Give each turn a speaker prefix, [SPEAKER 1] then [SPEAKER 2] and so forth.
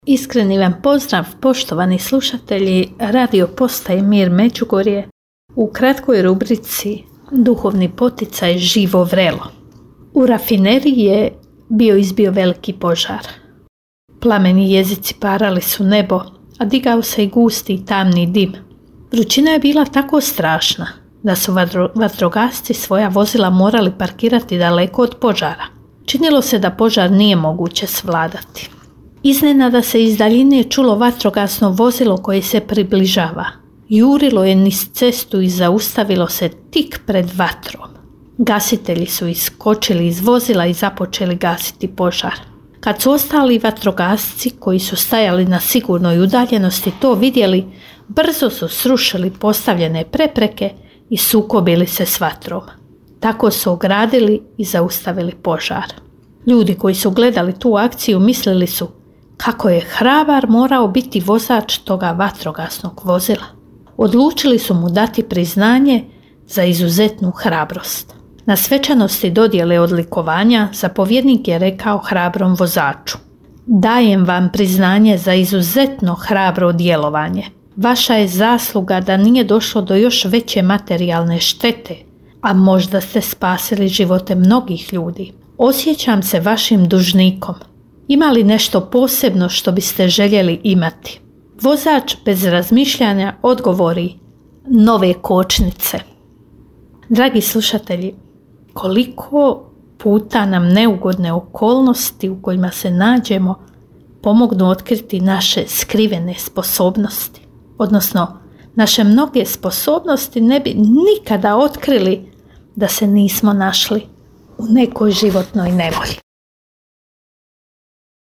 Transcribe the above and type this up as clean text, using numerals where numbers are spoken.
[SPEAKER 1] Iskreni vam pozdrav, poštovani slušatelji Radio Postaje Mir Međugorje u kratkoj rubrici Duhovni poticaj Živo vrelo. U rafineriji je izbio veliki požar. Plameni jezici parali su nebo, a digao se i gusti i tamni dim. Vrućina je bila tako strašna da su vatrogasci svoja vozila morali parkirati daleko od požara. Činilo se da požar nije moguće svladati. Iznenada se iz daljine čulo vatrogasno vozilo koje se približava. Jurilo je niz cestu i zaustavilo se tik pred vatrom. Gasitelji su iskočili iz vozila i započeli gasiti požar. Kad su ostali vatrogasci koji su stajali na sigurnoj udaljenosti to vidjeli, brzo su srušili postavljene prepreke i sukobili se s vatrom. Tako su ogradili i zaustavili požar. Ljudi koji su gledali tu akciju mislili su kako je hrabar morao biti vozač toga vatrogasnog vozila. Odlučili su mu dati priznanje za izuzetnu hrabrost. Na svečanosti dodjele odlikovanja zapovjednik je rekao hrabrom vozaču: "Dajem vam priznanje za izuzetno hrabro djelovanje. Vaša je zasluga da nije došlo do još veće materijalne štete, a možda ste spasili živote mnogih ljudi. Osjećam se vašim dužnikom. Ima li nešto posebno što biste željeli imati?" Vozač bez razmišljanja odgovori: "Nove kočnice." Dragi slušatelji, koliko puta nam neugodne okolnosti u kojima se nađemo pomognu otkriti naše skrivene sposobnosti. Odnosno, naše mnoge sposobnosti ne bi nikada otkrili da se nismo našli u nekoj životnoj nevolji.